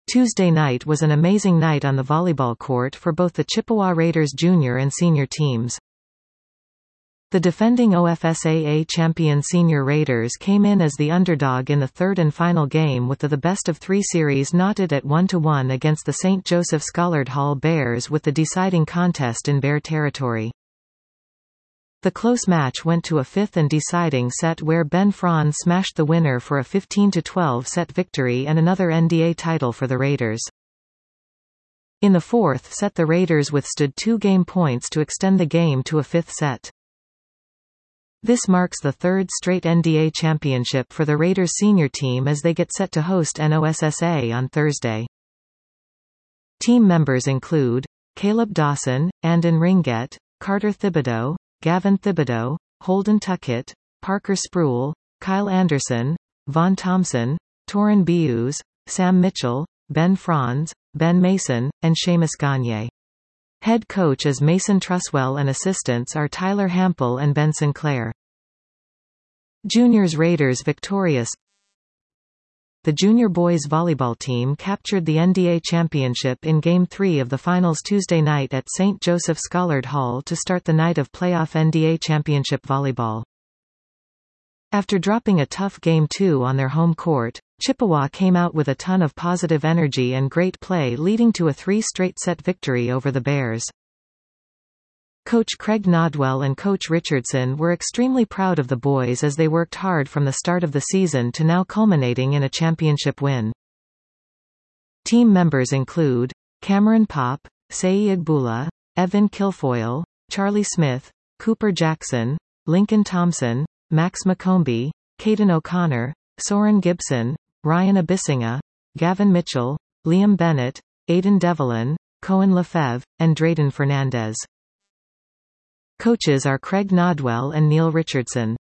Tuesday night was an amazing night on the volleyball court for both the Chippewa Raiders junior and senior teams. The defending OFSAA champion Senior Raiders came in as the underdog in the third and final game with the best-of-3 series knotted at 1-1 against the St. Joseph Schollard Hall Bears, with the deciding contest in Bear territory. The close match went to a fifth and deciding set where Ben Franz smashed the winner for a 15-12 set victory and another NDA title for the Raiders. In the fourth set, the Raiders withstood 2 game points to extend the game to a fifth set. This marks the third straight NDA championship for the Raiders senior team as they get set to host NOSSA on Thursday. Team members include Caleb Dawson, Andon Ringett, Carter Thibodeau, Gavin Thibodeau, Holden Tuckett, Parker Spruill, Kyle Anderson, Vaughn Thompson, Torin Beus, Sam Mitchell, Ben Franz, Ben Mason, and Seamus Gagne. Head coach is Mason Truswell and assistants are Tyler Hampel and Ben Sinclair. Juniors Raiders victorious. The junior boys volleyball team captured the NDA championship in Game 3 of the finals Tuesday night at St. Joseph Schollard Hall to start the night of playoff NDA championship volleyball. After dropping a tough Game 2 on their home court, Chippewa came out with a ton of positive energy and great play, leading to a 3 straight set victory over the Bears. Coach Craig Nodwell and Coach Richardson were extremely proud of the boys as they worked hard from the start of the season to now culminating in a championship win. Team members include Cameron Pop, Sei Igbula, Evan Kilfoyle, Charlie Smith, Cooper Jackson, Lincoln Thompson, Max McCombie, Caden O'Connor, Soren Gibson, Ryan Abisinga, Gavin Mitchell, Liam Bennett, Aidan Devlin, Cohen Lefebvre, and Drayden Fernandez. Coaches are Craig Nodwell and Neil Richardson.